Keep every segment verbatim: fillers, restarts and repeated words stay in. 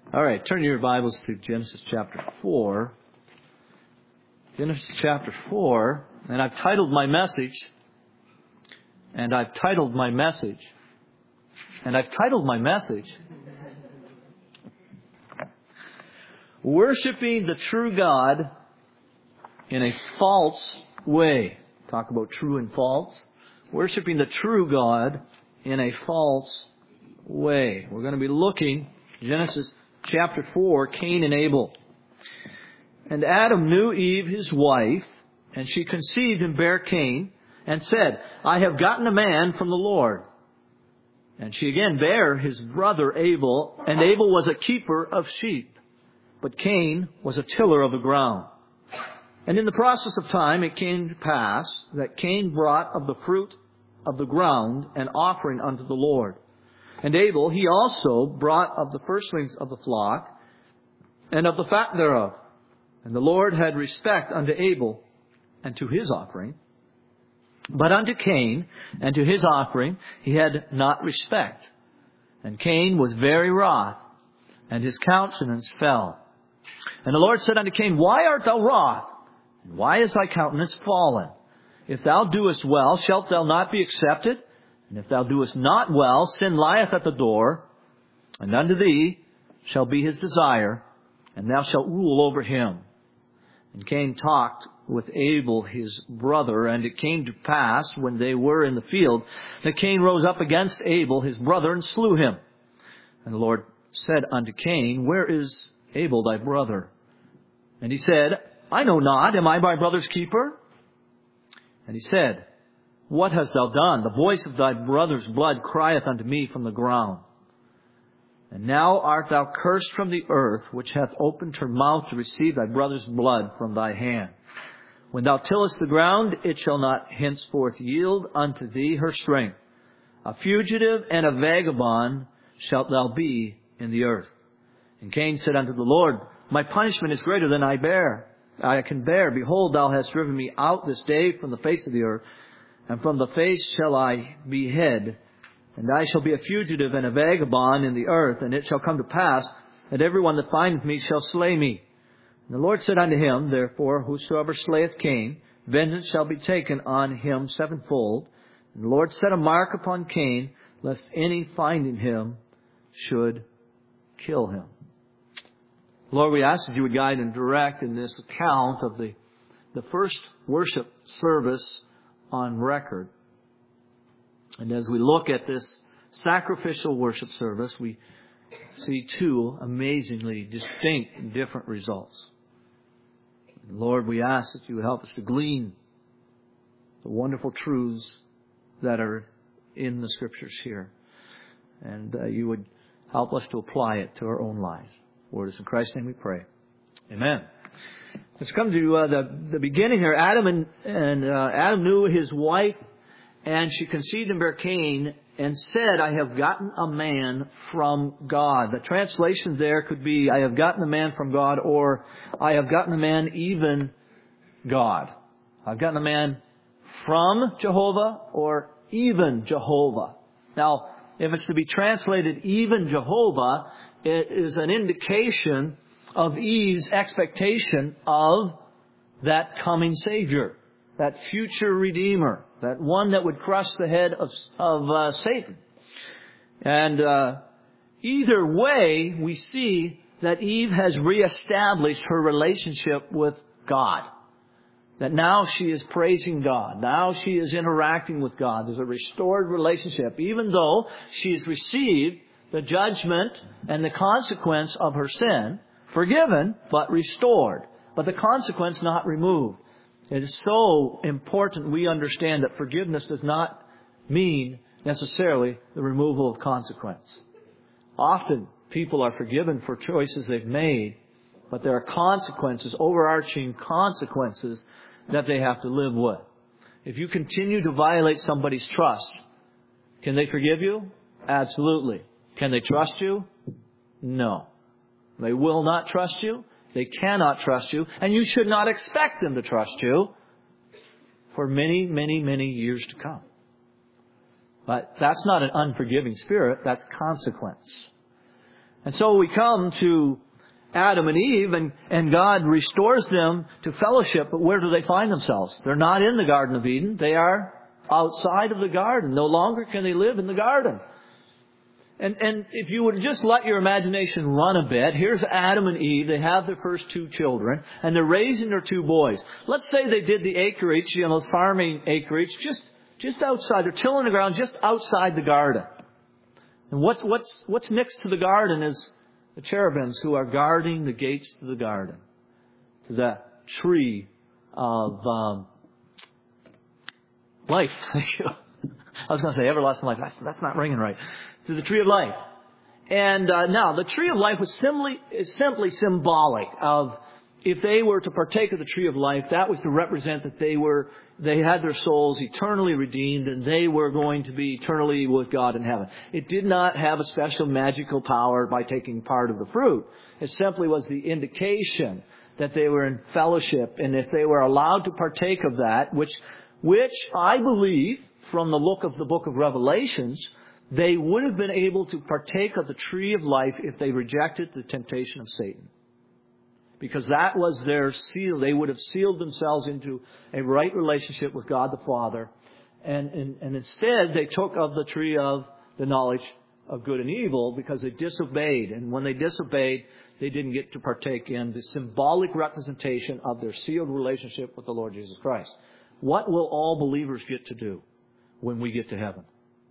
All right, turn your Bibles to Genesis chapter four. Genesis chapter four, and I've titled my message, and I've titled my message, and I've titled my message, Worshiping the True God in a False Way. Talk about true and false. Worshiping the true God in a false way. We're going to be looking, Genesis chapter four, Cain and Abel. And Adam knew Eve his wife, and she conceived and bare Cain, and said, I have gotten a man from the Lord. And she again bare his brother Abel, and Abel was a keeper of sheep, but Cain was a tiller of the ground. And in the process of time it came to pass that Cain brought of the fruit of the ground an offering unto the Lord. And Abel, he also brought of the firstlings of the flock, and of the fat thereof. And the Lord had respect unto Abel, and to his offering. But unto Cain, and to his offering, he had not respect. And Cain was very wroth, and his countenance fell. And the Lord said unto Cain, Why art thou wroth? And why is thy countenance fallen? If thou doest well, shalt thou not be accepted? And if thou doest not well, sin lieth at the door, and unto thee shall be his desire, and thou shalt rule over him. And Cain talked with Abel his brother, and it came to pass, when they were in the field, that Cain rose up against Abel his brother, and slew him. And the Lord said unto Cain, Where is Abel thy brother? And he said, I know not, am I my brother's keeper? And he said, What hast thou done? The voice of thy brother's blood crieth unto me from the ground. And now art thou cursed from the earth, which hath opened her mouth to receive thy brother's blood from thy hand. When thou tillest the ground, it shall not henceforth yield unto thee her strength. A fugitive and a vagabond shalt thou be in the earth. And Cain said unto the Lord, My punishment is greater than I bear. I can bear. Behold, thou hast driven me out this day from the face of the earth, and from the face shall I be hid. And I shall be a fugitive and a vagabond in the earth, and it shall come to pass that everyone that findeth me shall slay me. And the Lord said unto him, Therefore, whosoever slayeth Cain, vengeance shall be taken on him sevenfold. And the Lord set a mark upon Cain, lest any finding him should kill him. Lord, we ask that you would guide and direct in this account of the, the first worship service on record. And as we look at this sacrificial worship service, we see two amazingly distinct and different results. And Lord, we ask that you would help us to glean the wonderful truths that are in the Scriptures here. And uh, you would help us to apply it to our own lives. Lord, it's in Christ's name we pray. Amen. Let's come to uh, the, the beginning here. Adam and, and uh, Adam knew his wife, and she conceived and bare Cain, and said, I have gotten a man from God. The translation there could be, I have gotten a man from God, or I have gotten a man even God. I've gotten a man from Jehovah, or even Jehovah. Now, if it's to be translated even Jehovah, it is an indication of Eve's expectation of that coming Savior, that future Redeemer, that one that would crush the head of, of uh, Satan. And uh, either way, we see that Eve has reestablished her relationship with God. That now she is praising God. Now she is interacting with God. There's a restored relationship. Even though she has received the judgment and the consequence of her sin, forgiven, but restored. But the consequence not removed. It is so important we understand that forgiveness does not mean necessarily the removal of consequence. Often people are forgiven for choices they've made, but there are consequences, overarching consequences that they have to live with. If you continue to violate somebody's trust, can they forgive you? Absolutely. Can they trust you? No. They will not trust you. They cannot trust you. And you should not expect them to trust you for many, many, many years to come. But that's not an unforgiving spirit. That's consequence. And so we come to Adam and Eve, and, and God restores them to fellowship, but where do they find themselves? They're not in the Garden of Eden. They are outside of the garden. No longer can they live in the garden. And, and if you would just let your imagination run a bit, here's Adam and Eve. They have their first two children, and they're raising their two boys. Let's say they did the acreage, you know, farming acreage, just, just outside. They're tilling the ground just outside the garden. And what's, what's, what's next to the garden is the cherubims who are guarding the gates to the garden, to the tree of um, life. I was going to say everlasting life. That's, that's not ringing right. To the tree of life. And uh, now, the tree of life was simply, is simply symbolic of, if they were to partake of the tree of life, that was to represent that they were, they had their souls eternally redeemed, and they were going to be eternally with God in heaven. It did not have a special magical power by taking part of the fruit. It simply was the indication that they were in fellowship, and if they were allowed to partake of that, which, which I believe, from the look of the book of Revelations, they would have been able to partake of the tree of life if they rejected the temptation of Satan. Because that was their seal. They would have sealed themselves into a right relationship with God the Father. And, and, and instead, they took of the tree of the knowledge of good and evil because they disobeyed. And when they disobeyed, they didn't get to partake in the symbolic representation of their sealed relationship with the Lord Jesus Christ. What will all believers get to do when we get to heaven?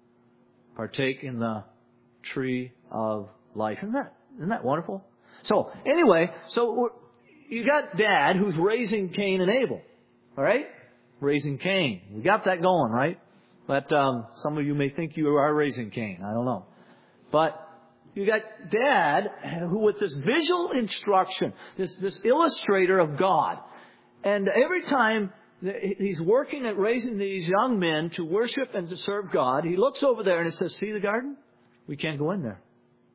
Partake in the tree of life. Isn't that, isn't that wonderful? So, anyway, so you got Dad who's raising Cain and Abel. All right? Raising Cain. We got that going, right? But um, some of you may think you are raising Cain. I don't know. But you got Dad who, with this visual instruction, this, this illustrator of God, and every time he's working at raising these young men to worship and to serve God, he looks over there and he says, see the garden? We can't go in there.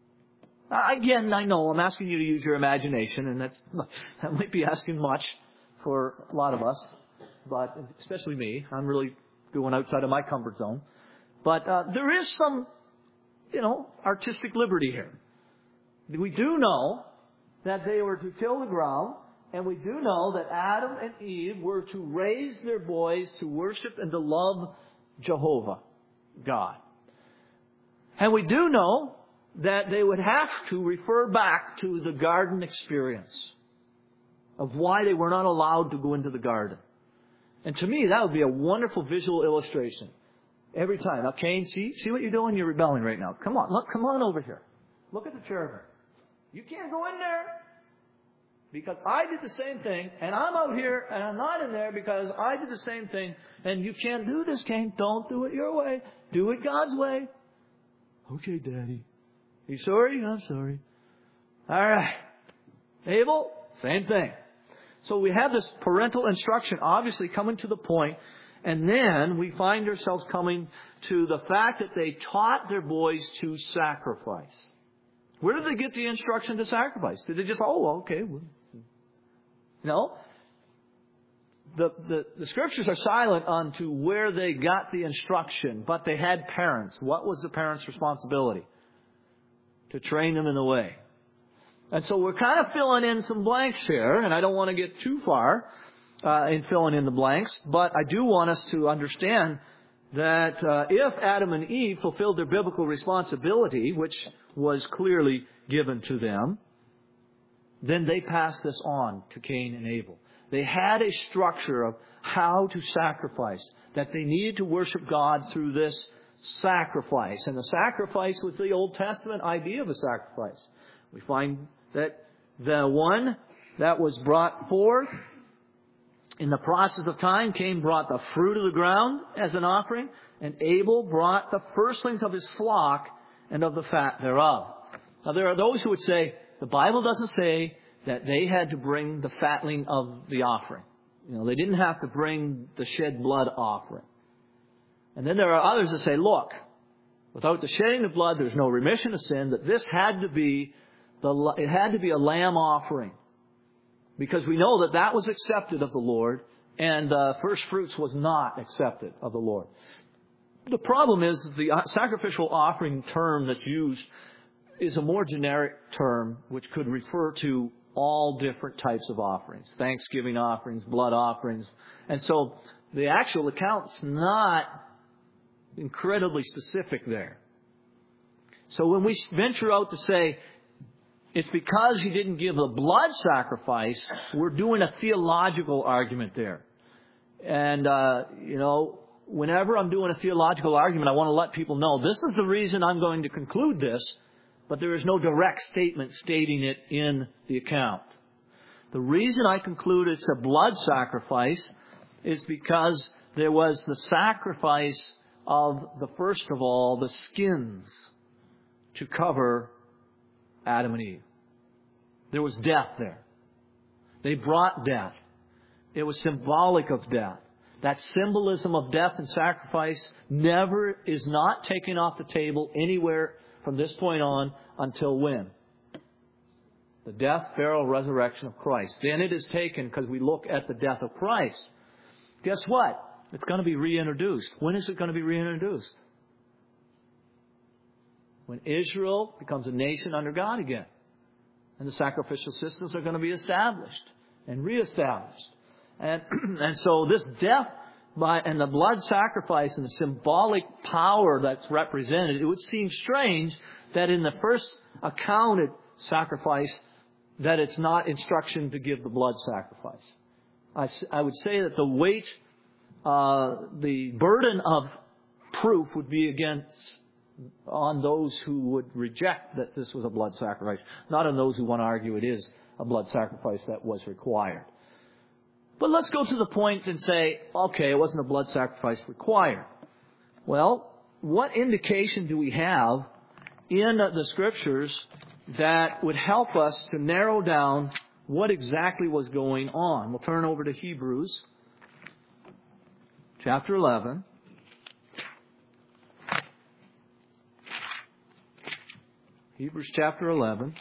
Again, I know I'm asking you to use your imagination, and that's that might be asking much for a lot of us, but especially me. I'm really going outside of my comfort zone. But uh, there is some, you know, artistic liberty here. We do know that they were to till the ground, and we do know that Adam and Eve were to raise their boys to worship and to love Jehovah, God. And we do know that they would have to refer back to the garden experience of why they were not allowed to go into the garden. And to me, that would be a wonderful visual illustration. Every time. Now, Cain, see, see what you're doing? You're rebelling right now. Come on, look, come on over here. Look at the cherubim. You can't go in there because I did the same thing, and I'm out here, and I'm not in there because I did the same thing, and you can't do this, Cain. Don't do it your way. Do it God's way. Okay, Daddy. You sorry? I'm sorry. All right. Abel, same thing. So we have this parental instruction obviously coming to the point, and then we find ourselves coming to the fact that they taught their boys to sacrifice. Where did they get the instruction to sacrifice? Did they just, oh, okay. No. The, the, the scriptures are silent on to where they got the instruction, but they had parents. What was the parents' responsibility? To train them in the way. And so we're kind of filling in some blanks here, and I don't want to get too far uh, in filling in the blanks, but I do want us to understand that uh, if Adam and Eve fulfilled their biblical responsibility, which was clearly given to them, then they passed this on to Cain and Abel. They had a structure of how to sacrifice, that they needed to worship God through this sacrifice. And the sacrifice was the Old Testament idea of a sacrifice. We find that the one that was brought forth in the process of time, Cain brought the fruit of the ground as an offering, and Abel brought the firstlings of his flock and of the fat thereof. Now there are those who would say, the Bible doesn't say that they had to bring the fatling of the offering. You know, they didn't have to bring the shed blood offering. And then there are others that say, look, without the shedding of blood, there's no remission of sin, that this had to be the, it had to be a lamb offering. Because we know that that was accepted of the Lord, and uh, first fruits was not accepted of the Lord. The problem is the sacrificial offering term that's used is a more generic term which could refer to all different types of offerings. Thanksgiving offerings, blood offerings. And so the actual account's not incredibly specific there. So when we venture out to say, it's because he didn't give a blood sacrifice, we're doing a theological argument there. And, uh, you know, whenever I'm doing a theological argument, I want to let people know this is the reason I'm going to conclude this, but there is no direct statement stating it in the account. The reason I conclude it's a blood sacrifice is because there was the sacrifice of the, first of all, the skins to cover Adam and Eve. There was death there. They brought death. It was symbolic of death. That symbolism of death and sacrifice never is not taken off the table anywhere from this point on until when? The death, burial, resurrection of Christ. Then it is taken because we look at the death of Christ. Guess what? It's going to be reintroduced. When is it going to be reintroduced? When Israel becomes a nation under God again. And the sacrificial systems are going to be established and reestablished. And, and so this death by and the blood sacrifice and the symbolic power that's represented, it would seem strange that in the first accounted sacrifice that it's not instruction to give the blood sacrifice. I, I would say that the weight, uh, the burden of proof would be against on those who would reject that this was a blood sacrifice, not on those who want to argue it is a blood sacrifice that was required. But let's go to the point and say, okay, it wasn't a blood sacrifice required. Well, what indication do we have in the Scriptures that would help us to narrow down what exactly was going on? We'll turn over to Hebrews chapter eleven. Hebrews chapter eleven.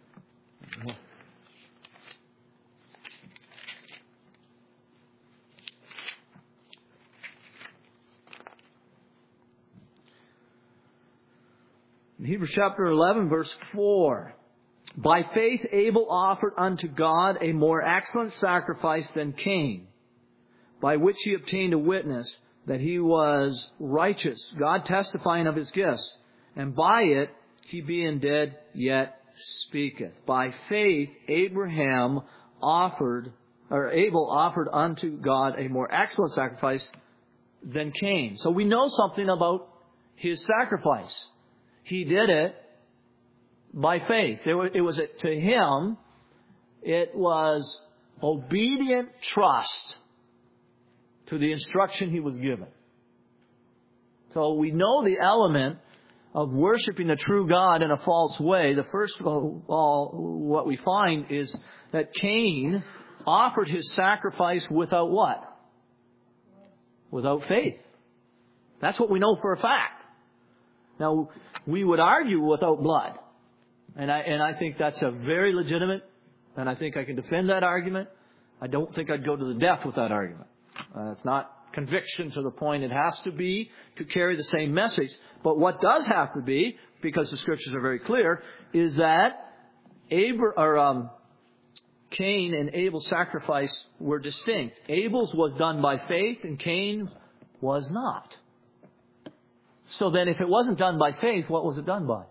In Hebrews chapter eleven, verse four. By faith Abel offered unto God a more excellent sacrifice than Cain, by which he obtained a witness that he was righteous, God testifying of his gifts, and by it he being dead yet speaketh. By faith Abraham offered, or Abel offered unto God a more excellent sacrifice than Cain. So we know something about his sacrifice. He did it by faith. It was to him, it was obedient trust to the instruction he was given. So we know the element of worshiping the true God in a false way. The first of all, what we find is that Cain offered his sacrifice without what? Without faith. That's what we know for a fact. Now, we would argue without blood. And I, and I think that's a very legitimate, and I think I can defend that argument. I don't think I'd go to the death with that argument. Uh, it's not conviction to the point it has to be to carry the same message. But what does have to be, because the Scriptures are very clear, is that Abel, or, um, Cain and Abel's sacrifice were distinct. Abel's was done by faith and Cain was not. So then if it wasn't done by faith, what was it done by?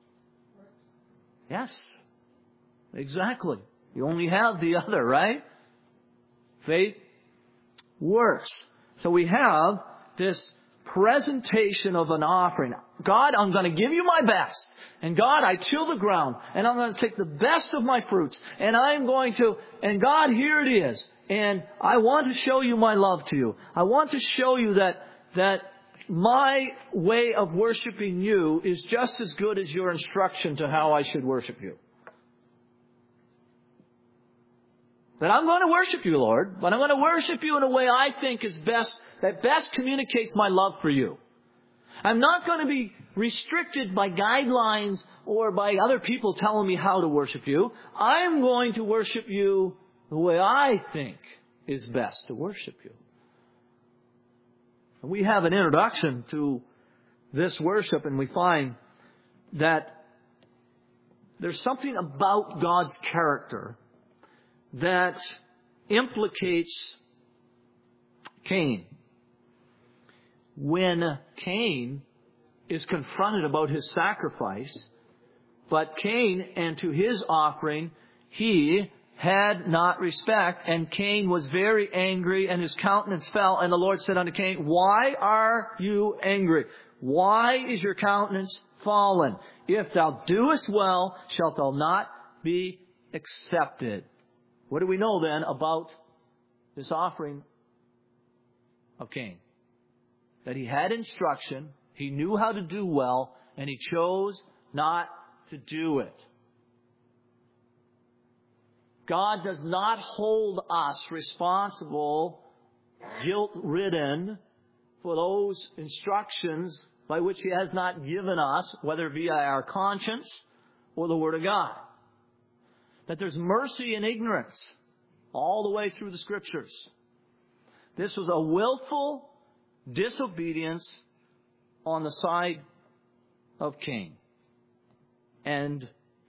Yes. Exactly. You only have the other, right? Faith, works. So we have this presentation of an offering. God, I'm going to give you my best. And God, I till the ground. And I'm going to take the best of my fruits. And I'm going to, and God, here it is. And I want to show you my love to you. I want to show you that, that my way of worshiping you is just as good as your instruction to how I should worship you. That I'm going to worship you, Lord, but I'm going to worship you in a way I think is best, that best communicates my love for you. I'm not going to be restricted by guidelines or by other people telling me how to worship you. I'm going to worship you the way I think is best to worship you. We have an introduction to this worship, and we find that there's something about God's character that implicates Cain. When Cain is confronted about his sacrifice, but Cain, and to his offering, he had not respect, and Cain was very angry, and his countenance fell, and the Lord said unto Cain, why are you angry? Why is your countenance fallen? If thou doest well, shalt thou not be accepted. What do we know then about this offering of Cain? That he had instruction, he knew how to do well, and he chose not to do it. God does not hold us responsible, guilt-ridden, for those instructions by which He has not given us, whether via our conscience or the Word of God. That there's mercy in ignorance all the way through the Scriptures. This was a willful disobedience on the side of Cain. And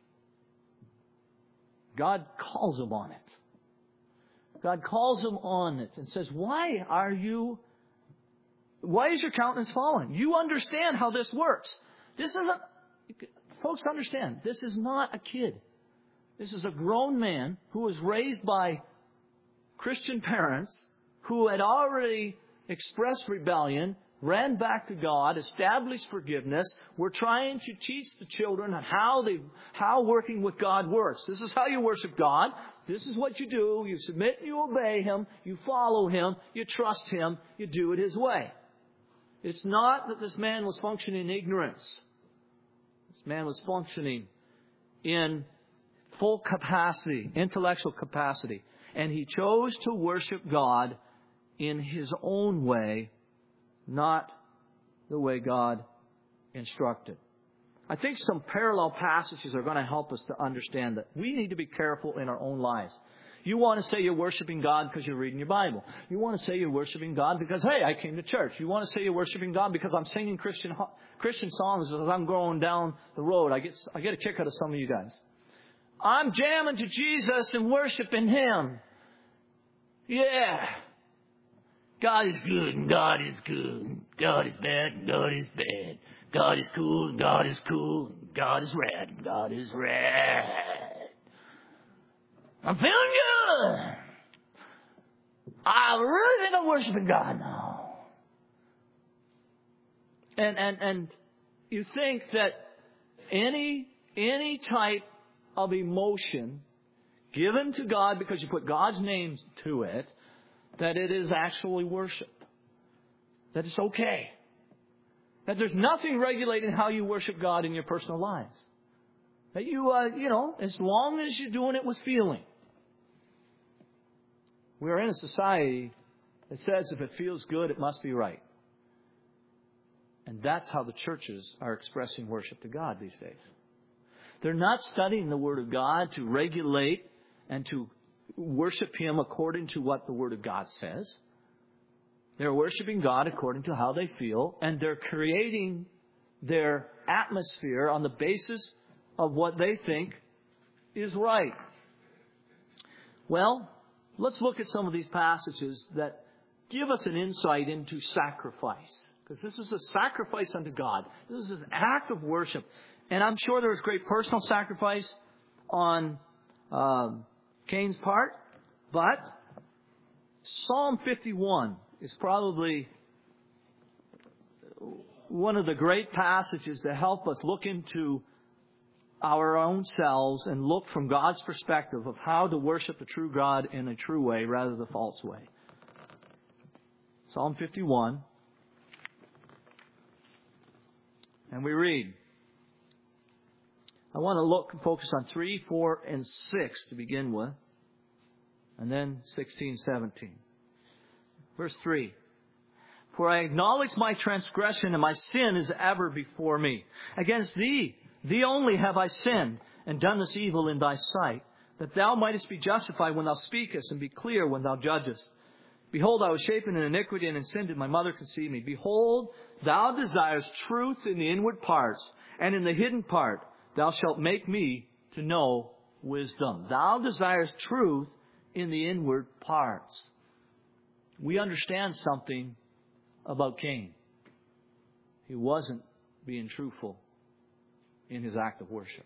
God calls him on it. God calls him on it and says, why are you, why is your countenance fallen? You understand how this works. This isn't, folks understand, this is not a kid. This is a grown man who was raised by Christian parents who had already expressed rebellion, ran back to God, established forgiveness. We're trying to teach the children how they, how working with God works. This is how you worship God. This is what you do. You submit, you obey Him, you follow Him, you trust Him, you do it His way. It's not that this man was functioning in ignorance. This man was functioning in full capacity, intellectual capacity. And he chose to worship God in his own way, not the way God instructed. I think some parallel passages are going to help us to understand that we need to be careful in our own lives. You want to say you're worshiping God because you're reading your Bible. You want to say you're worshiping God because, hey, I came to church. You want to say you're worshiping God because I'm singing Christian Christian songs as I'm going down the road. I get I get a kick out of some of you guys. I'm jamming to Jesus and worshiping Him. Yeah. God is good and God is good. God is bad and God is bad. God is cool and God is cool. God is rad and God is rad. I'm feeling good. I really think I'm worshiping God now. And and and you think that any any type of emotion given to God because you put God's name to it, that it is actually worship. That it's okay. That there's nothing regulating how you worship God in your personal lives. That you, uh, you know, as long as you're doing it with feeling. We are in a society that says if it feels good, it must be right. And that's how the churches are expressing worship to God these days. They're not studying the Word of God to regulate and to worship Him according to what the Word of God says. They're worshiping God according to how they feel, and they're creating their atmosphere on the basis of what they think is right. Well, let's look at some of these passages that give us an insight into sacrifice. Because this is a sacrifice unto God. This is an act of worship. And I'm sure there was great personal sacrifice on um, Cain's part. But Psalm fifty-one is probably one of the great passages that help us look into our own selves and look from God's perspective of how to worship the true God in a true way rather than the false way. Psalm fifty-one. And we read. I want to look and focus on three, four, and six to begin with. And then sixteen, seventeen. Verse three. For I acknowledge my transgression, and my sin is ever before me. Against thee, thee only have I sinned, and done this evil in thy sight, that thou mightest be justified when thou speakest, and be clear when thou judgest. Behold, I was shapen in iniquity, and in sin did my mother conceive me. Behold, thou desirest truth in the inward parts, and in the hidden part thou shalt make me to know wisdom. Thou desirest truth in the inward parts. We understand something about Cain. He wasn't being truthful in his act of worship.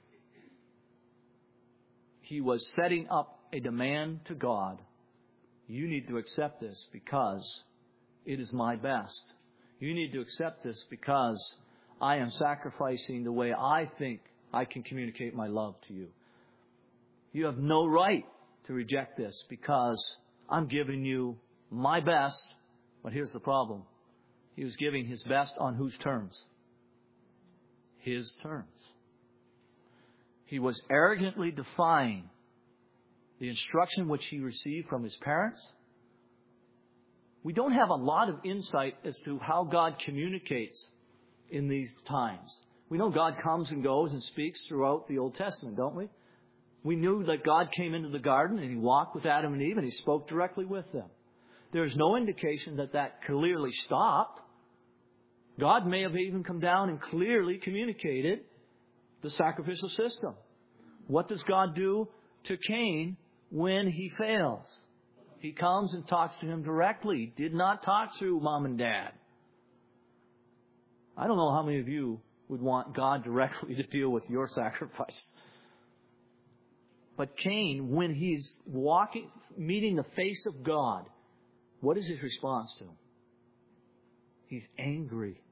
He was setting up a demand to God. You need to accept this because it is my best. You need to accept this because I am sacrificing the way I think I can communicate my love to you. You have no right to reject this because I'm giving you my best. But here's the problem. He was giving his best on whose terms? His terms. He was arrogantly defying the instruction which he received from his parents. We don't have a lot of insight as to how God communicates in these times. We know God comes and goes and speaks throughout the Old Testament, don't we? We knew that God came into the garden and He walked with Adam and Eve and He spoke directly with them. There's no indication that that clearly stopped. God may have even come down and clearly communicated the sacrificial system. What does God do to Cain when he fails? He comes and talks to him directly. Did not talk through mom and dad. I don't know how many of you would want God directly to deal with your sacrifice. But Cain, when he's walking, meeting the face of God, what is his response to him? He's angry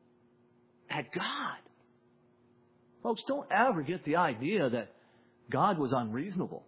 at God. Folks, don't ever get the idea that God was unreasonable.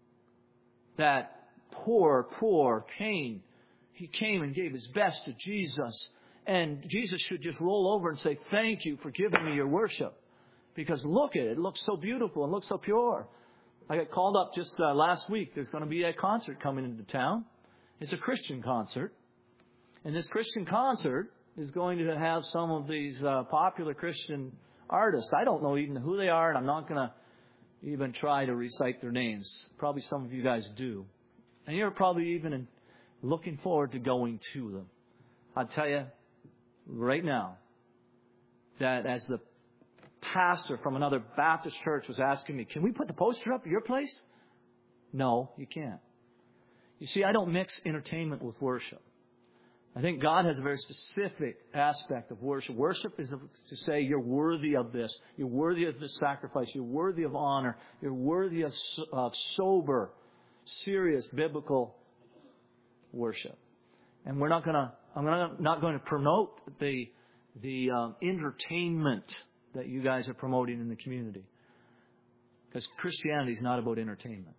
That poor, poor Cain, he came and gave his best to Jesus. And Jesus should just roll over and say, thank you for giving me your worship. Because look at it. It looks so beautiful and looks so pure. I got called up just uh, last week. There's going to be a concert coming into town. It's a Christian concert. And this Christian concert is going to have some of these uh, popular Christian artists. I don't know even who they are, and I'm not going to even try to recite their names. Probably some of you guys do. And you're probably even looking forward to going to them. I'll tell you right now that as the pastor from another Baptist church was asking me, can we put the poster up at your place? No, you can't. You see, I don't mix entertainment with worship. I think God has a very specific aspect of worship. Worship is to say you're worthy of this. You're worthy of this sacrifice. You're worthy of honor. You're worthy of, of sober, serious, biblical worship. And we're not going to, I'm not, not going to promote the, the um, entertainment that you guys are promoting in the community. Because Christianity is not about entertainment.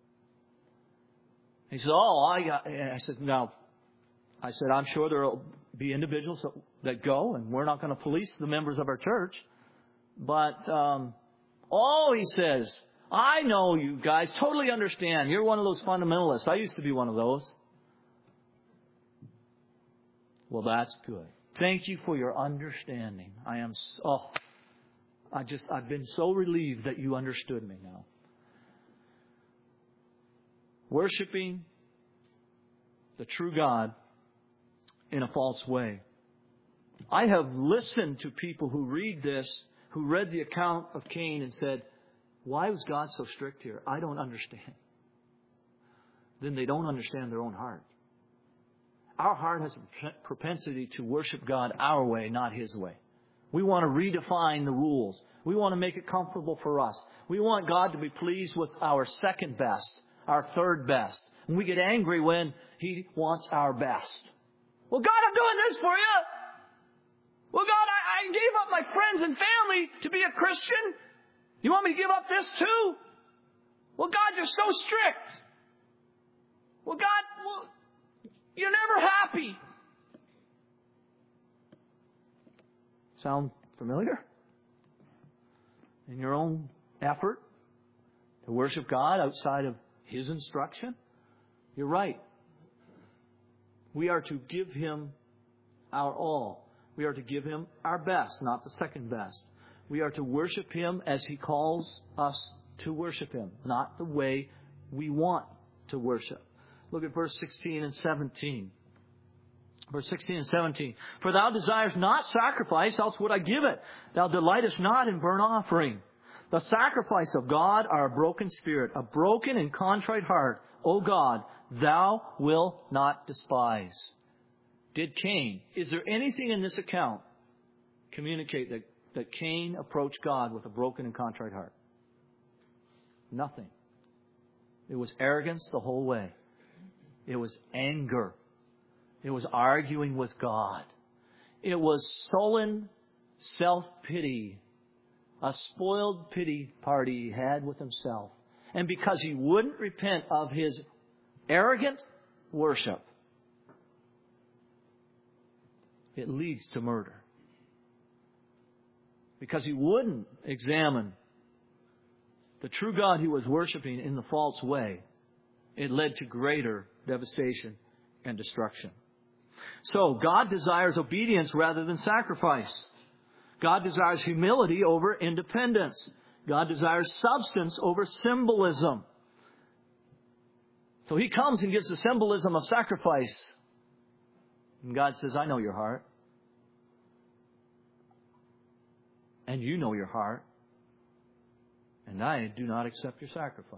He said, oh, I got, I said, no. I said, I'm sure there will be individuals that, that go, and we're not going to police the members of our church. But, um, oh, he says, I know you guys totally understand. You're one of those fundamentalists. I used to be one of those. Well, that's good. Thank you for your understanding. I am so, oh, I just, I've been so relieved that you understood me now. Worshipping the true God in a false way. I have listened to people who read this, who read the account of Cain and said, why was God so strict here? I don't understand. Then they don't understand their own heart. Our heart has a propensity to worship God our way, not His way. We want to redefine the rules. We want to make it comfortable for us. We want God to be pleased with our second best, our third best. And we get angry when He wants our best. Well, God, I'm doing this for you. Well, God, I, I gave up my friends and family to be a Christian. You want me to give up this too? Well, God, you're so strict. Well, God, well, you're never happy. Sound familiar? In your own effort to worship God outside of His instruction? You're right. We are to give Him our all. We are to give Him our best, not the second best. We are to worship Him as He calls us to worship Him, not the way we want to worship. Look at verse sixteen and seventeen. Verse sixteen and seventeen. For thou desirest not sacrifice, else would I give it. Thou delightest not in burnt offering. The sacrifice of God are a broken spirit, a broken and contrite heart. O God, thou wilt not despise. Did Cain, is there anything in this account communicate that, that Cain approached God with a broken and contrite heart? Nothing. It was arrogance the whole way. It was anger. It was arguing with God. It was sullen self-pity, a spoiled pity party he had with himself. And because he wouldn't repent of his arrogant worship, it leads to murder. Because he wouldn't examine the true God he was worshiping in the false way, it led to greater devastation and destruction. So, God desires obedience rather than sacrifice. God desires humility over independence. God desires substance over symbolism. So He comes and gives the symbolism of sacrifice. And God says, I know your heart. And you know your heart. And I do not accept your sacrifice.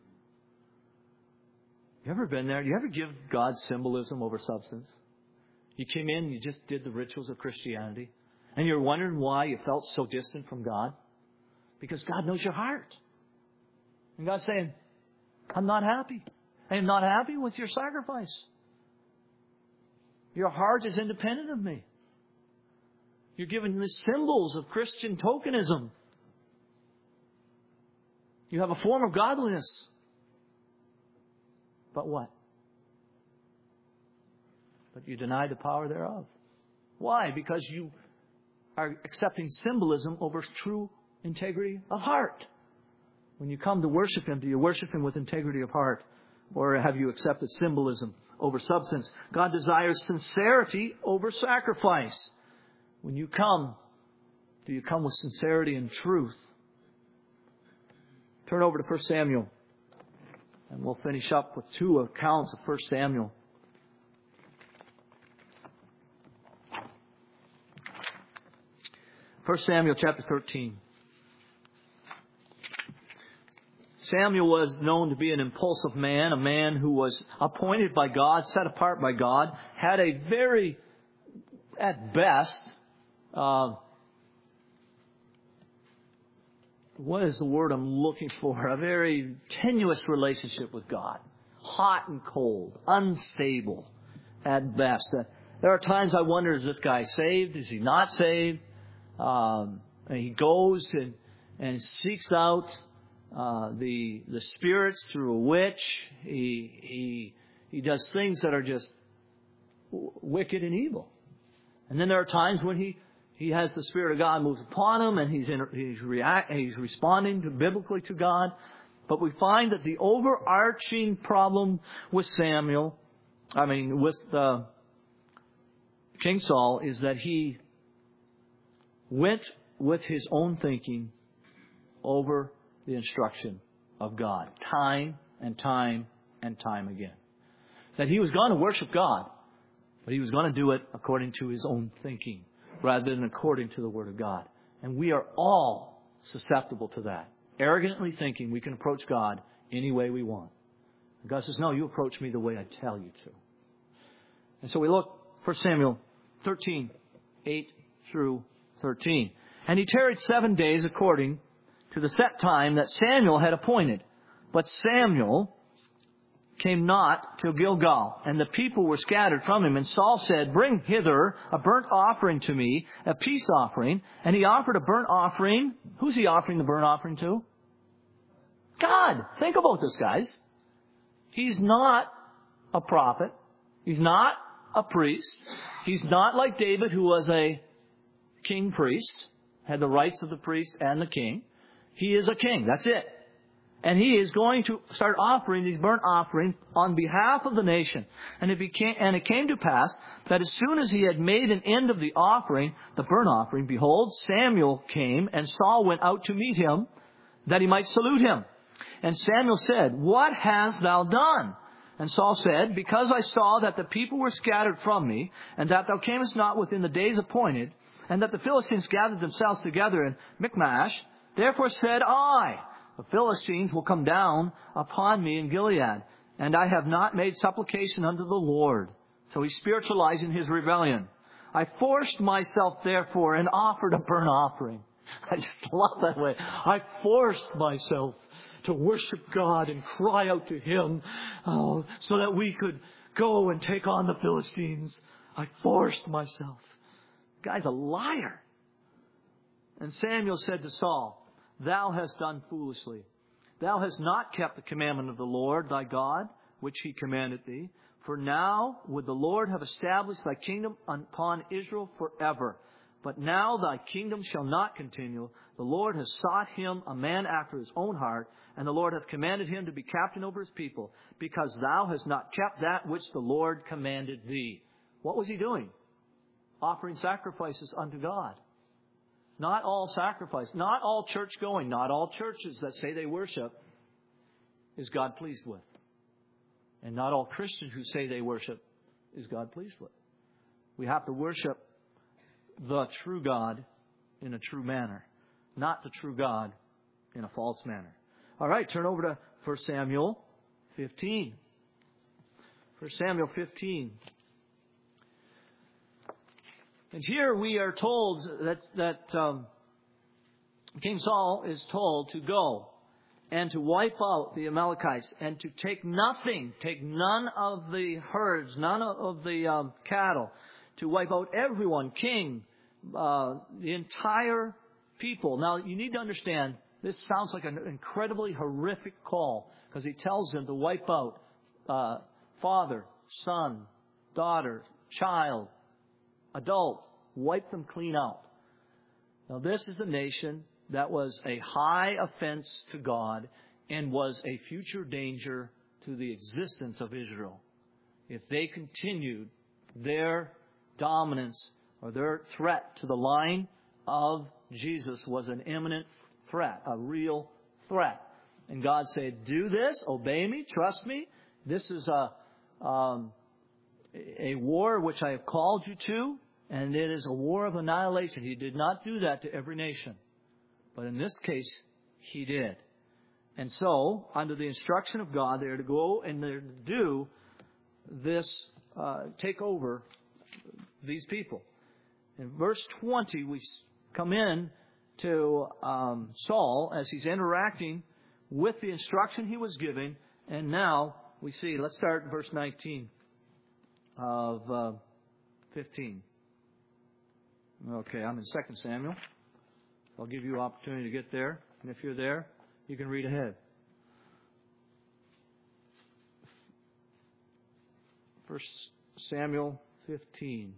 You ever been there? You ever give God symbolism over substance? You came in, you just did the rituals of Christianity, and you're wondering why you felt so distant from God? Because God knows your heart. And God's saying, I'm not happy. I am not happy with your sacrifice. Your heart is independent of me. You're giving the symbols of Christian tokenism. You have a form of godliness. But what? But you deny the power thereof. Why? Because you are accepting symbolism over true integrity of heart. When you come to worship Him, do you worship Him with integrity of heart? Or have you accepted symbolism over substance? God desires sincerity over sacrifice. When you come, do you come with sincerity and truth? Turn over to First Samuel. And we'll finish up with two accounts of First Samuel. First Samuel chapter thirteen. Samuel was known to be an impulsive man, a man who was appointed by God, set apart by God, had a very, at best, uh, what is the word I'm looking for? A very tenuous relationship with God. Hot and cold, unstable at best. Uh, there are times I wonder, is this guy saved? Is he not saved? Um, and he goes and, and seeks out uh, the the spirits through a witch. He he he does things that are just w- wicked and evil. And then there are times when he, he has the Spirit of God moves upon him, and he's in, he's react he's responding to, biblically to God. But we find that the overarching problem with Samuel, I mean with uh, King Saul, is that he went with his own thinking over the instruction of God, time and time and time again. That he was going to worship God, but he was going to do it according to his own thinking, rather than according to the Word of God. And we are all susceptible to that. Arrogantly thinking we can approach God any way we want. And God says, no, you approach me the way I tell you to. And so we look, First Samuel thirteen, eight through thirteen. And he tarried seven days according to the set time that Samuel had appointed. But Samuel came not to Gilgal, and the people were scattered from him. And Saul said, bring hither a burnt offering to me, a peace offering. And he offered a burnt offering. Who's he offering the burnt offering to? God. Think about this, guys. He's not a prophet. He's not a priest. He's not like David, who was a king priest, had the rights of the priest and the king. He is a king. That's it. And he is going to start offering these burnt offerings on behalf of the nation. And it became, and it came to pass that as soon as he had made an end of the offering, the burnt offering, behold, Samuel came, and Saul went out to meet him, that he might salute him. And Samuel said, what hast thou done? And Saul said, because I saw that the people were scattered from me, and that thou camest not within the days appointed, and that the Philistines gathered themselves together in Michmash, Therefore said I, the Philistines will come down upon me in Gilead, and I have not made supplication unto the Lord. So he's spiritualizing his rebellion. I forced myself, therefore, and offered a burnt offering. I just love that way. I forced myself to worship God and cry out to Him oh, so that we could go and take on the Philistines. I forced myself. The guy's a liar. And Samuel said to Saul, Thou hast done foolishly. Thou hast not kept the commandment of the Lord thy God, which He commanded thee. For now would the Lord have established thy kingdom upon Israel forever. But now thy kingdom shall not continue. The Lord has sought him a man after his own heart, and the Lord hath commanded him to be captain over his people, because thou hast not kept that which the Lord commanded thee. What was he doing? Offering sacrifices unto God. Not all sacrifice, not all church going, not all churches that say they worship is God pleased with. And not all Christians who say they worship is God pleased with. We have to worship the true God in a true manner, not the true God in a false manner. All right, turn over to First Samuel fifteen. First Samuel fifteen. And here we are told that, that um, King Saul is told to go and to wipe out the Amalekites and to take nothing, take none of the herds, none of the um, cattle, to wipe out everyone, king, uh, the entire people. Now, you need to understand, this sounds like an incredibly horrific call, because he tells them to wipe out uh, father, son, daughter, child, adult, wipe them clean out. Now, this is a nation that was a high offense to God and was a future danger to the existence of Israel. If they continued their dominance or their threat to the line of Jesus was an imminent threat, a real threat. And God said, do this, obey me, trust me. This is a, um, a war which I have called you to, and it is a war of annihilation. He did not do that to every nation. But in this case, He did. And so, under the instruction of God, they are to go and they're to do this, uh, take over these people. In verse twenty, we come in to um, Saul as he's interacting with the instruction he was giving. And now we see, let's start in verse nineteen of uh, fifteen. Okay, I'm in Second Samuel. I'll give you an opportunity to get there. And if you're there, you can read ahead. First Samuel fifteen.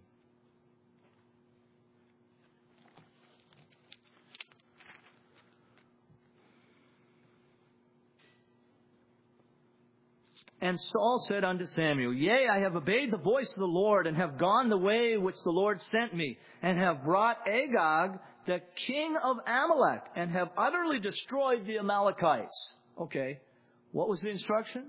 And Saul said unto Samuel, Yea, I have obeyed the voice of the Lord, and have gone the way which the Lord sent me, and have brought Agag, the king of Amalek, and have utterly destroyed the Amalekites. Okay, what was the instruction?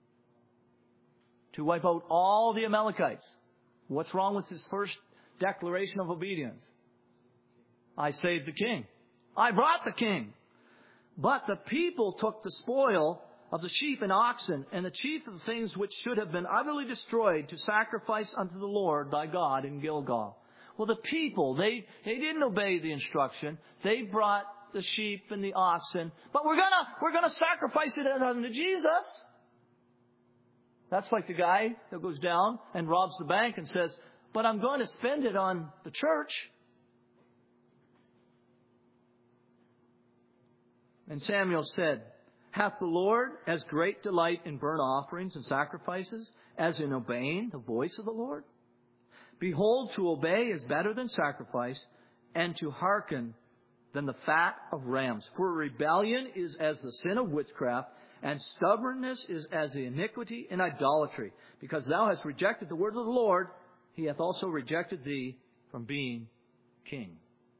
To wipe out all the Amalekites. What's wrong with his first declaration of obedience? I saved the king. I brought the king. But the people took the spoil of the sheep and oxen, and the chief of the things which should have been utterly destroyed, to sacrifice unto the Lord thy God in Gilgal. Well, the people, they, they didn't obey the instruction. They brought the sheep and the oxen, but we're gonna, we're gonna sacrifice it unto Jesus. That's like the guy that goes down and robs the bank and says, but I'm going to spend it on the church. And Samuel said, Hath the Lord as great delight in burnt offerings and sacrifices as in obeying the voice of the Lord? Behold, to obey is better than sacrifice, and to hearken than the fat of rams. For rebellion is as the sin of witchcraft, and stubbornness is as the iniquity in idolatry. Because thou hast rejected the word of the Lord, He hath also rejected thee from being king.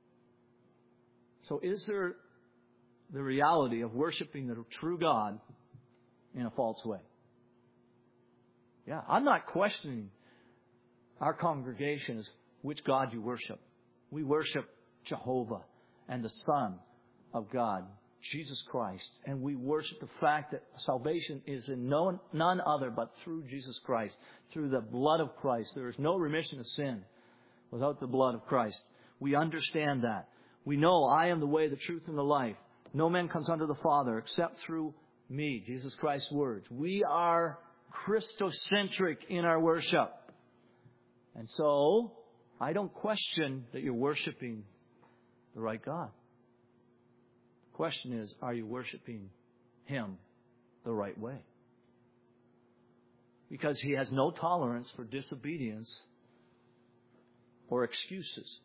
So is there the reality of worshiping the true God in a false way? Yeah, I'm not questioning our congregation is which God you worship. We worship Jehovah and the Son of God, Jesus Christ. And we worship the fact that salvation is in no, none other but through Jesus Christ, through the blood of Christ. There is no remission of sin without the blood of Christ. We understand that. We know I am the way, the truth, and the life. No man comes unto the Father except through me, Jesus Christ's words. We are Christocentric in our worship. And so, I don't question that you're worshiping the right God. The question is, are you worshiping Him the right way? Because He has no tolerance for disobedience or excuses.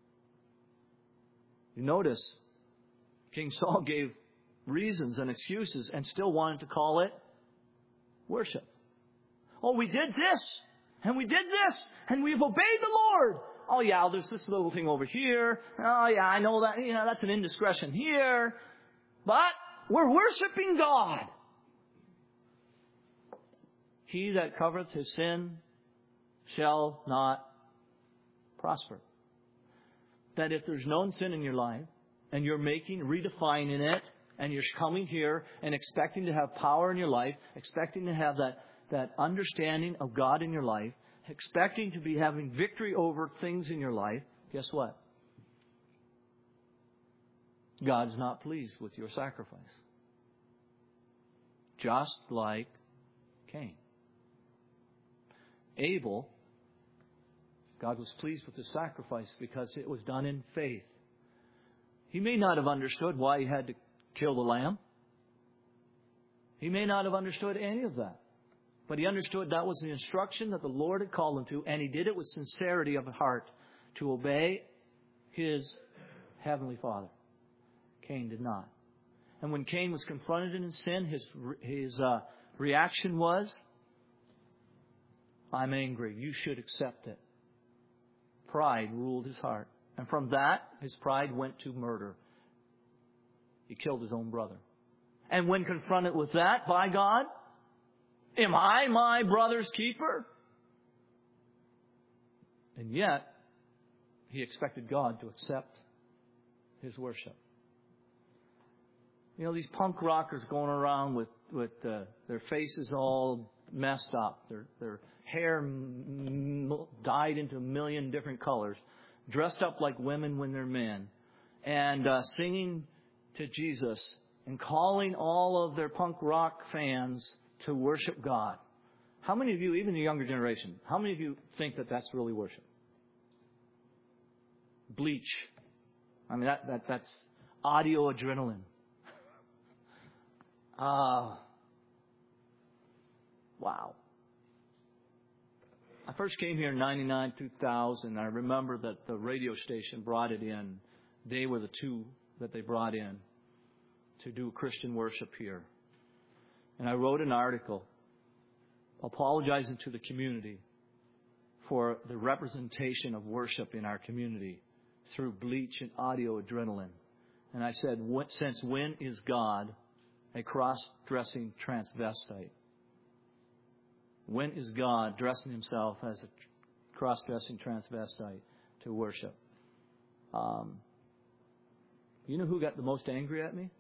You notice, King Saul gave reasons and excuses and still wanted to call it worship. Oh, we did this, and we did this, and we've obeyed the Lord. Oh, yeah, there's this little thing over here. Oh, yeah, I know that, you know, that's an indiscretion here. But we're worshiping God. He that covereth his sin shall not prosper. That if there's known sin in your life, and you're making, redefining it, and you're coming here and expecting to have power in your life, expecting to have that, that understanding of God in your life, expecting to be having victory over things in your life, guess what? God's not pleased with your sacrifice. Just like Cain. Abel, God was pleased with his sacrifice because it was done in faith. He may not have understood why he had to kill the lamb. He may not have understood any of that. But he understood that was the instruction that the Lord had called him to, and he did it with sincerity of heart to obey his heavenly Father. Cain did not. And when Cain was confronted in his sin, his his uh, reaction was, I'm angry. You should accept it. Pride ruled his heart. And from that, his pride went to murder. He killed his own brother. And when confronted with that by God, am I my brother's keeper? And yet, he expected God to accept his worship. You know, these punk rockers going around with, with uh, their faces all messed up, their, their hair m- dyed into a million different colors, dressed up like women when they're men, and uh, singing to Jesus and calling all of their punk rock fans to worship God. How many of you, even the younger generation, how many of you think that that's really worship? Bleach. I mean, that, that that's audio adrenaline. Ah, uh, wow. I first came here in ninety-nine, two thousand. I remember that the radio station brought it in. They were the two that they brought in to do Christian worship here. And I wrote an article apologizing to the community for the representation of worship in our community through bleach and audio adrenaline. And I said, since when is God a cross-dressing transvestite? When is God dressing himself as a cross-dressing transvestite to worship? Um, you know who got the most angry at me?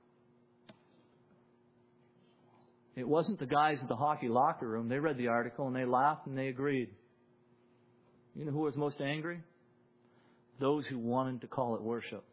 It wasn't the guys at the hockey locker room. They read the article and they laughed and they agreed. You know who was most angry? Those who wanted to call it worship.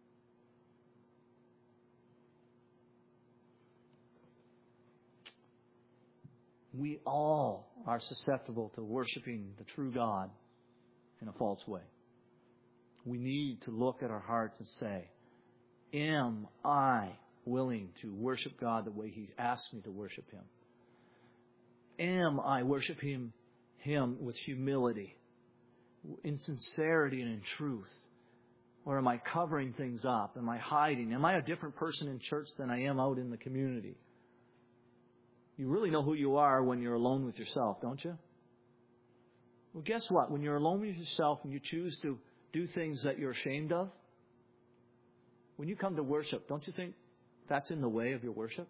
We all are susceptible to worshiping the true God in a false way. We need to look at our hearts and say, am I willing to worship God the way He's asked me to worship Him? Am I worshiping Him with humility, in sincerity and in truth? Or am I covering things up? Am I hiding? Am I a different person in church than I am out in the community? You really know who you are when you're alone with yourself, don't you? Well, guess what? When you're alone with yourself and you choose to do things that you're ashamed of, when you come to worship, don't you think that's in the way of your worship?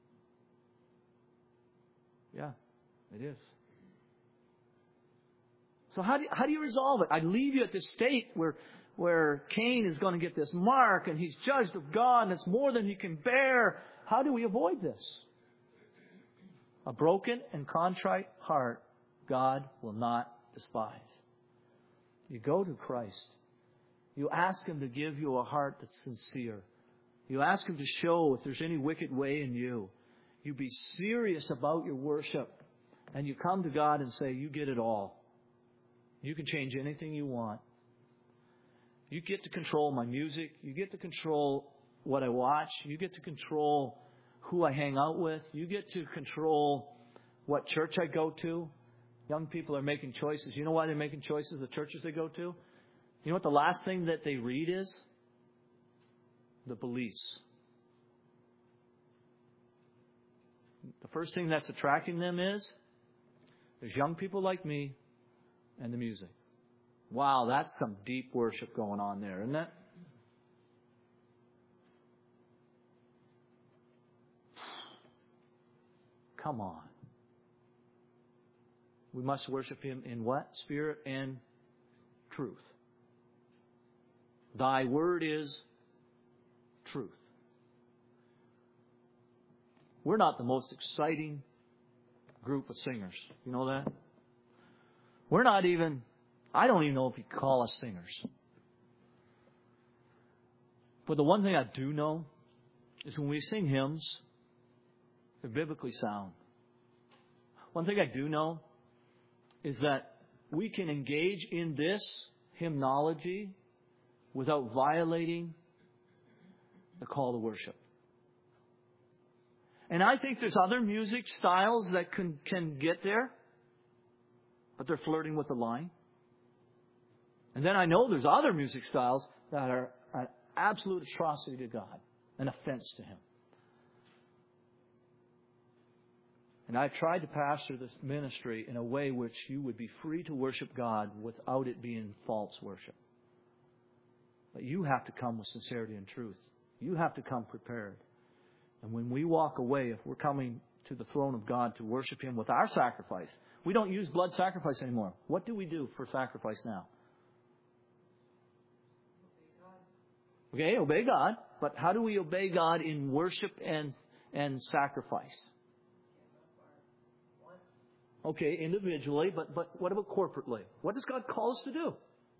Yeah, it is. So how do you, how do you resolve it? I leave you at this state where where Cain is going to get this mark and he's judged of God and it's more than he can bear. How do we avoid this? A broken and contrite heart God will not despise. You go to Christ. You ask Him to give you a heart that's sincere. You ask Him to show if there's any wicked way in you. You be serious about your worship. And you come to God and say, you get it all. You can change anything you want. You get to control my music. You get to control what I watch. You get to control who I hang out with. You get to control what church I go to. Young people are making choices. You know why they're making choices, the churches they go to? You know what the last thing that they read is? The beliefs. The first thing that's attracting them is there's young people like me and the music. Wow, that's some deep worship going on there, isn't it? Come on. We must worship Him in what? Spirit and truth. Thy word is truth. We're not the most exciting group of singers. You know that? We're not even, I don't even know if you call us singers. But the one thing I do know is when we sing hymns, they're biblically sound. One thing I do know is that we can engage in this hymnology without violating the call to worship. And I think there's other music styles that can, can get there, but they're flirting with the line. And then I know there's other music styles that are an absolute atrocity to God, an offense to Him. And I've tried to pastor this ministry in a way which you would be free to worship God without it being false worship. But you have to come with sincerity and truth. You have to come prepared. And when we walk away, if we're coming to the throne of God to worship Him with our sacrifice, we don't use blood sacrifice anymore. What do we do for sacrifice now? Okay, obey God. But how do we obey God in worship and, and sacrifice? Okay, individually, but, but what about corporately? What does God call us to do?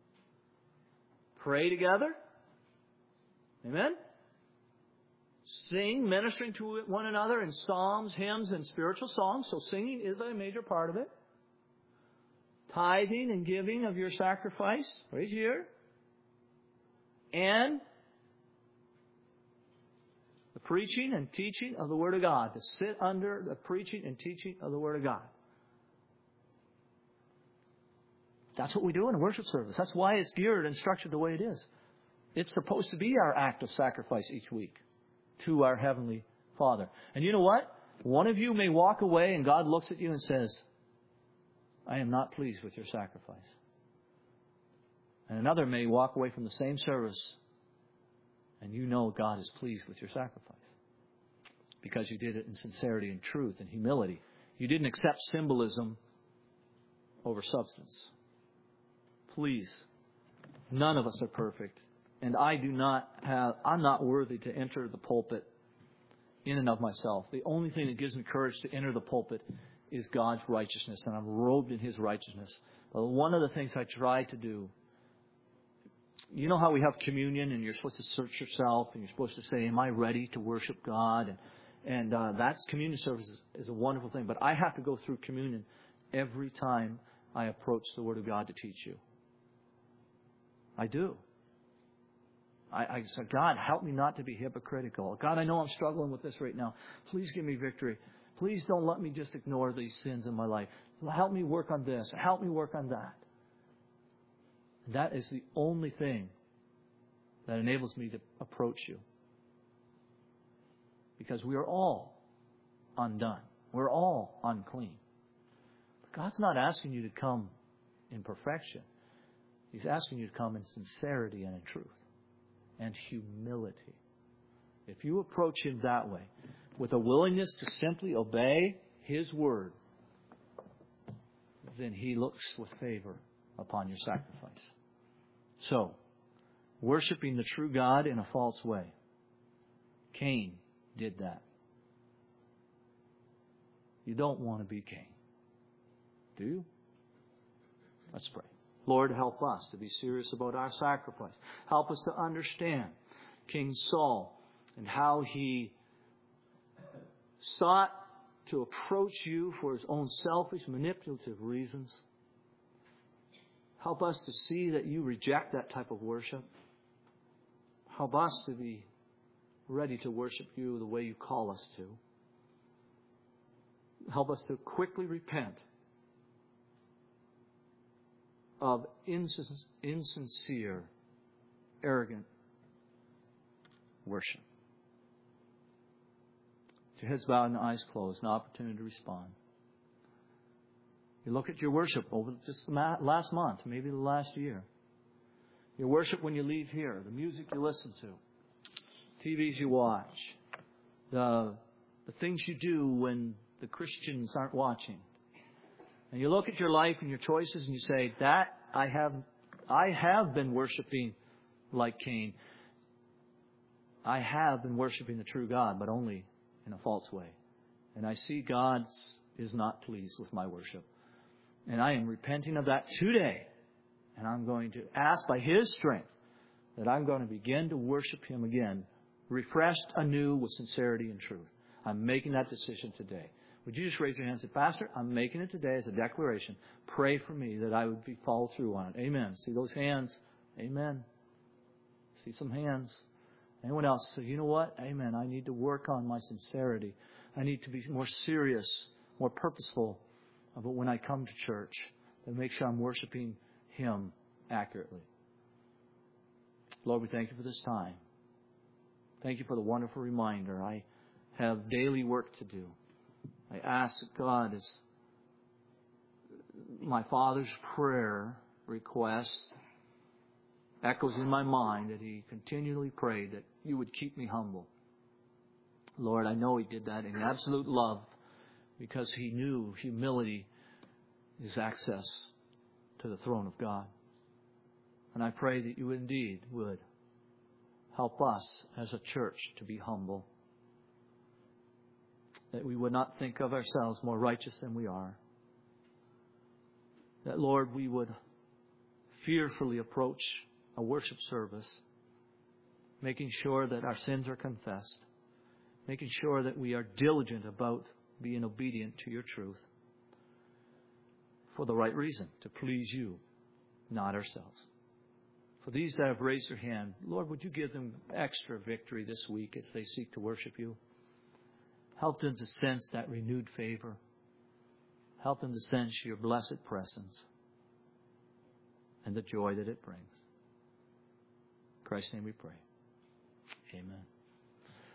Pray together. Amen? Sing, ministering to one another in psalms, hymns, and spiritual songs. So singing is a major part of it. Tithing and giving of your sacrifice, right here. And the preaching and teaching of the Word of God. To sit under the preaching and teaching of the Word of God. That's what we do in a worship service. That's why it's geared and structured the way it is. It's supposed to be our act of sacrifice each week to our Heavenly Father. And you know what? One of you may walk away and God looks at you and says, I am not pleased with your sacrifice. And another may walk away from the same service and you know God is pleased with your sacrifice. Because you did it in sincerity and truth and humility. You didn't accept symbolism over substance. Please, none of us are perfect. And I do not have, I'm not worthy to enter the pulpit in and of myself. The only thing that gives me courage to enter the pulpit is God's righteousness. And I'm robed in His righteousness. But one of the things I try to do, you know how we have communion and you're supposed to search yourself and you're supposed to say, am I ready to worship God? And, and uh, that's communion service is, is a wonderful thing. But I have to go through communion every time I approach the Word of God to teach you. I do. I, I say, God, help me not to be hypocritical. God, I know I'm struggling with this right now. Please give me victory. Please don't let me just ignore these sins in my life. Help me work on this. Help me work on that. That is the only thing that enables me to approach you. Because we are all undone. We're all unclean. But God's not asking you to come in perfection. He's asking you to come in sincerity and in truth and humility. If you approach Him that way, with a willingness to simply obey His Word, then He looks with favor upon your sacrifice. So, worshiping the true God in a false way. Cain did that. You don't want to be Cain. Do you? Let's pray. Lord, help us to be serious about our sacrifice. Help us to understand King Saul and how he sought to approach you for his own selfish, manipulative reasons. Help us to see that you reject that type of worship. Help us to be ready to worship you the way you call us to. Help us to quickly repent of insins- insincere, arrogant worship. With your heads bowed and eyes closed, an opportunity to respond. You look at your worship over just the last month, maybe the last year. Your worship when you leave here, the music you listen to, T Vs you watch, the the things you do when the Christians aren't watching. And you look at your life and your choices and you say, that I have I have been worshiping like Cain. I have been worshiping the true God, but only in a false way. And I see God is not pleased with my worship. And I am repenting of that today. And I'm going to ask by His strength that I'm going to begin to worship Him again, refreshed anew with sincerity and truth. I'm making that decision today. Would you just raise your hand and say, Pastor, I'm making it today as a declaration. Pray for me that I would be follow through on it. Amen. See those hands? Amen. See some hands. Anyone else say, you know what? Amen. I need to work on my sincerity. I need to be more serious, more purposeful about when I come to church and make sure I'm worshiping Him accurately. Lord, we thank you for this time. Thank you for the wonderful reminder. I have daily work to do. I ask God, as my Father's prayer request echoes in my mind, that He continually prayed that you would keep me humble. Lord, I know He did that in absolute love because He knew humility is access to the throne of God. And I pray that you indeed would help us as a church to be humble. That we would not think of ourselves more righteous than we are. That, Lord, we would fearfully approach a worship service, making sure that our sins are confessed, making sure that we are diligent about being obedient to your truth for the right reason, to please you, not ourselves. For these that have raised their hand, Lord, would you give them extra victory this week as they seek to worship you? Help them to sense that renewed favor. Help them to sense your blessed presence and the joy that it brings. In Christ's name we pray. Amen.